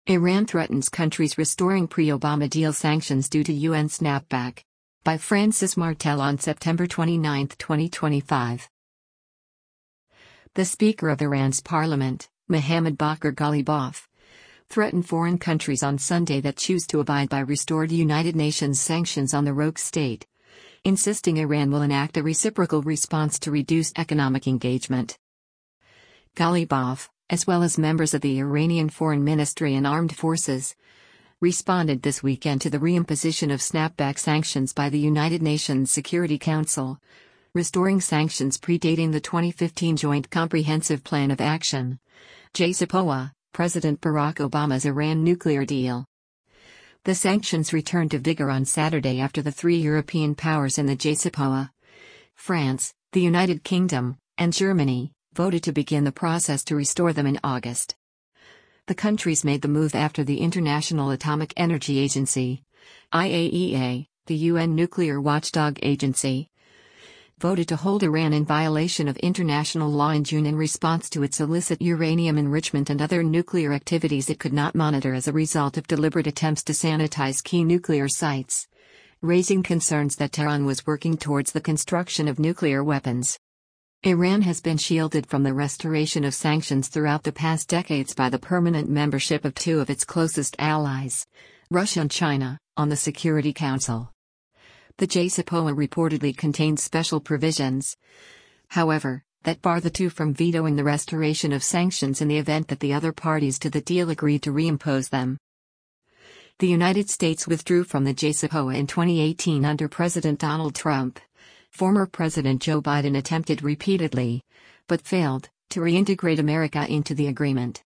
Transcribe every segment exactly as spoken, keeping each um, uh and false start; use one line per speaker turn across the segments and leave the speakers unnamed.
Iran threatens countries restoring pre-Obama deal sanctions due to U N snapback. By Francis Martel on September twenty-ninth, twenty twenty-five. The Speaker of Iran's parliament, Mohammad Bakr Ghalibaf, threatened foreign countries on Sunday that choose to abide by restored United Nations sanctions on the rogue state, insisting Iran will enact a reciprocal response to reduce economic engagement. Ghalibaf, as well as members of the Iranian Foreign Ministry and Armed Forces, responded this weekend to the reimposition of snapback sanctions by the United Nations Security Council, restoring sanctions predating the twenty fifteen Joint Comprehensive Plan of Action, J C P O A, President Barack Obama's Iran nuclear deal. The sanctions returned to vigor on Saturday after the three European powers in the J C P O A, France, the United Kingdom, and Germany, voted to begin the process to restore them in August. The countries made the move after the International Atomic Energy Agency, I A E A, the U N nuclear watchdog agency, voted to hold Iran in violation of international law in June in response to its illicit uranium enrichment and other nuclear activities it could not monitor as a result of deliberate attempts to sanitize key nuclear sites, raising concerns that Tehran was working towards the construction of nuclear weapons. Iran has been shielded from the restoration of sanctions throughout the past decades by the permanent membership of two of its closest allies, Russia and China, on the Security Council. The J C P O A reportedly contains special provisions, however, that bar the two from vetoing the restoration of sanctions in the event that the other parties to the deal agreed to reimpose them. The United States withdrew from the J C P O A in twenty eighteen under President Donald Trump. Former President Joe Biden attempted repeatedly, but failed, to reintegrate America into the agreement.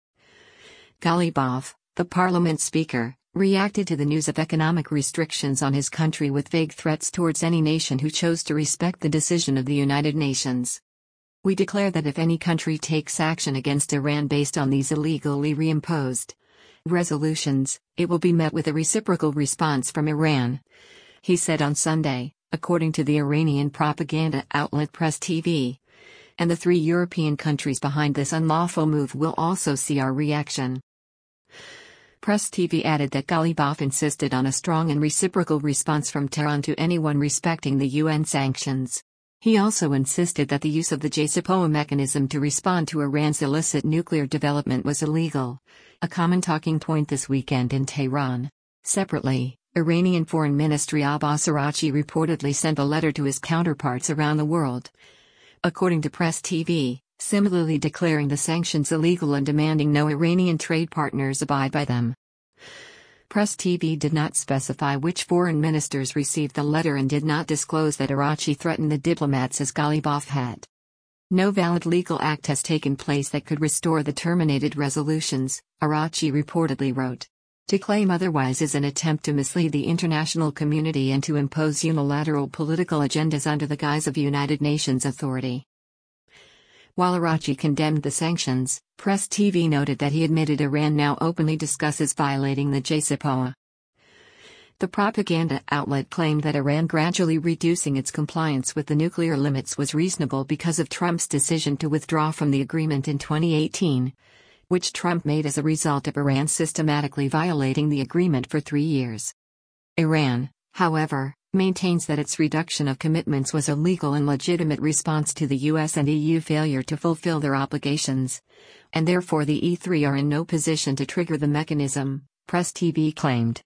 Ghalibaf, the parliament speaker, reacted to the news of economic restrictions on his country with vague threats towards any nation who chose to respect the decision of the United Nations. We declare that if any country takes action against Iran based on these illegally reimposed resolutions, it will be met with a reciprocal response from Iran, he said on Sunday, according to the Iranian propaganda outlet Press T V. And the three European countries behind this unlawful move will also see our reaction. Press T V added that Ghalibaf insisted on a strong and reciprocal response from Tehran to anyone respecting the U N sanctions. He also insisted that the use of the J C P O A mechanism to respond to Iran's illicit nuclear development was illegal, a common talking point this weekend in Tehran. Separately, Iranian Foreign Ministry Abbas Araghchi reportedly sent a letter to his counterparts around the world, according to Press T V, similarly declaring the sanctions illegal and demanding no Iranian trade partners abide by them. Press T V did not specify which foreign ministers received the letter and did not disclose that Araghchi threatened the diplomats as Ghalibaf had. No valid legal act has taken place that could restore the terminated resolutions, Araghchi reportedly wrote. To claim otherwise is an attempt to mislead the international community and to impose unilateral political agendas under the guise of United Nations authority. While Araghchi condemned the sanctions, Press T V noted that he admitted Iran now openly discusses violating the J C P O A. The propaganda outlet claimed that Iran gradually reducing its compliance with the nuclear limits was reasonable because of Trump's decision to withdraw from the agreement in twenty eighteen. Which Trump made as a result of Iran systematically violating the agreement for three years. Iran, however, maintains that its reduction of commitments was a legal and legitimate response to the U S and E U failure to fulfill their obligations, and therefore the E three are in no position to trigger the mechanism, Press T V claimed.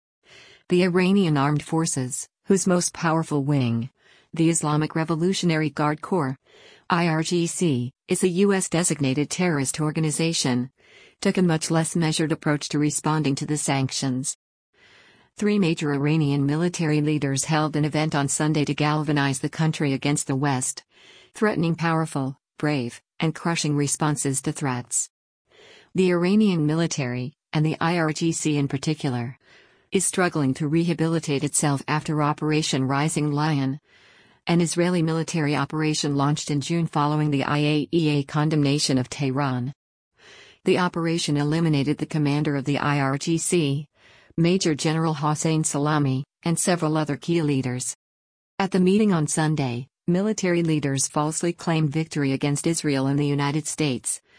The Iranian Armed Forces, whose most powerful wing, the Islamic Revolutionary Guard Corps, I R G C, is a U S-designated terrorist organization, took a much less measured approach to responding to the sanctions. Three major Iranian military leaders held an event on Sunday to galvanize the country against the West, threatening powerful, brave, and crushing responses to threats. The Iranian military, and the I R G C in particular, is struggling to rehabilitate itself after Operation Rising Lion, an Israeli military operation launched in June following the I A E A condemnation of Tehran. The operation eliminated the commander of the I R G C, Major General Hossein Salami, and several other key leaders. At the meeting on Sunday, military leaders falsely claimed victory against Israel and the United States,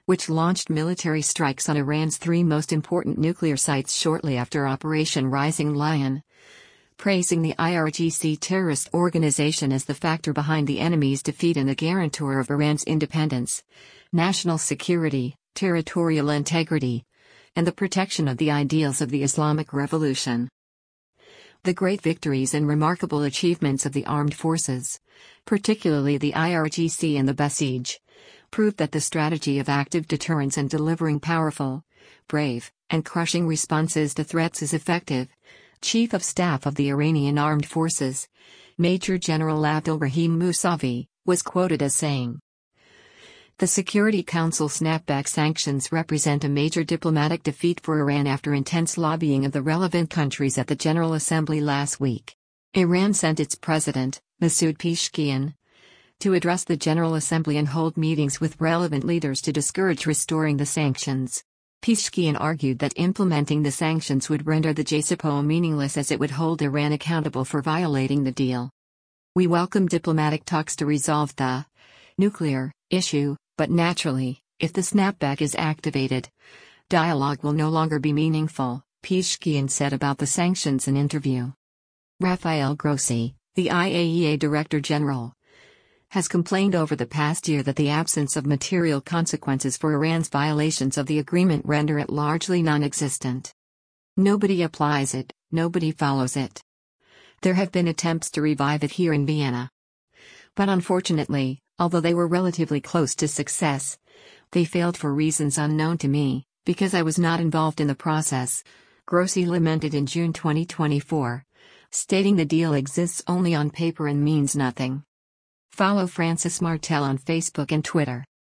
which launched military strikes on Iran's three most important nuclear sites shortly after Operation Rising Lion, praising the I R G C terrorist organization as the factor behind the enemy's defeat and the guarantor of Iran's independence, national security, territorial integrity, and the protection of the ideals of the Islamic Revolution. The great victories and remarkable achievements of the armed forces, particularly the I R G C and the Basij, proved that the strategy of active deterrence and delivering powerful, brave, and crushing responses to threats is effective. Chief of Staff of the Iranian Armed Forces, Major General Abdulrahim Mousavi, was quoted as saying, "The Security Council snapback sanctions represent a major diplomatic defeat for Iran after intense lobbying of the relevant countries at the General Assembly last week. Iran sent its president, Masoud Pezeshkian, to address the General Assembly and hold meetings with relevant leaders to discourage restoring the sanctions. Pezeshkian argued that implementing the sanctions would render the J C P O A meaningless as it would hold Iran accountable for violating the deal. We welcome diplomatic talks to resolve the nuclear issue, but naturally, if the snapback is activated, dialogue will no longer be meaningful," Pezeshkian said about the sanctions in interview. Rafael Grossi, the I A E A Director General, has complained over the past year that the absence of material consequences for Iran's violations of the agreement render it largely non-existent. Nobody applies it, nobody follows it. There have been attempts to revive it here in Vienna. But unfortunately, although they were relatively close to success, they failed for reasons unknown to me, because I was not involved in the process, Grossi lamented in June twenty twenty-four, stating the deal exists only on paper and means nothing. Follow Francis Martel on Facebook and Twitter.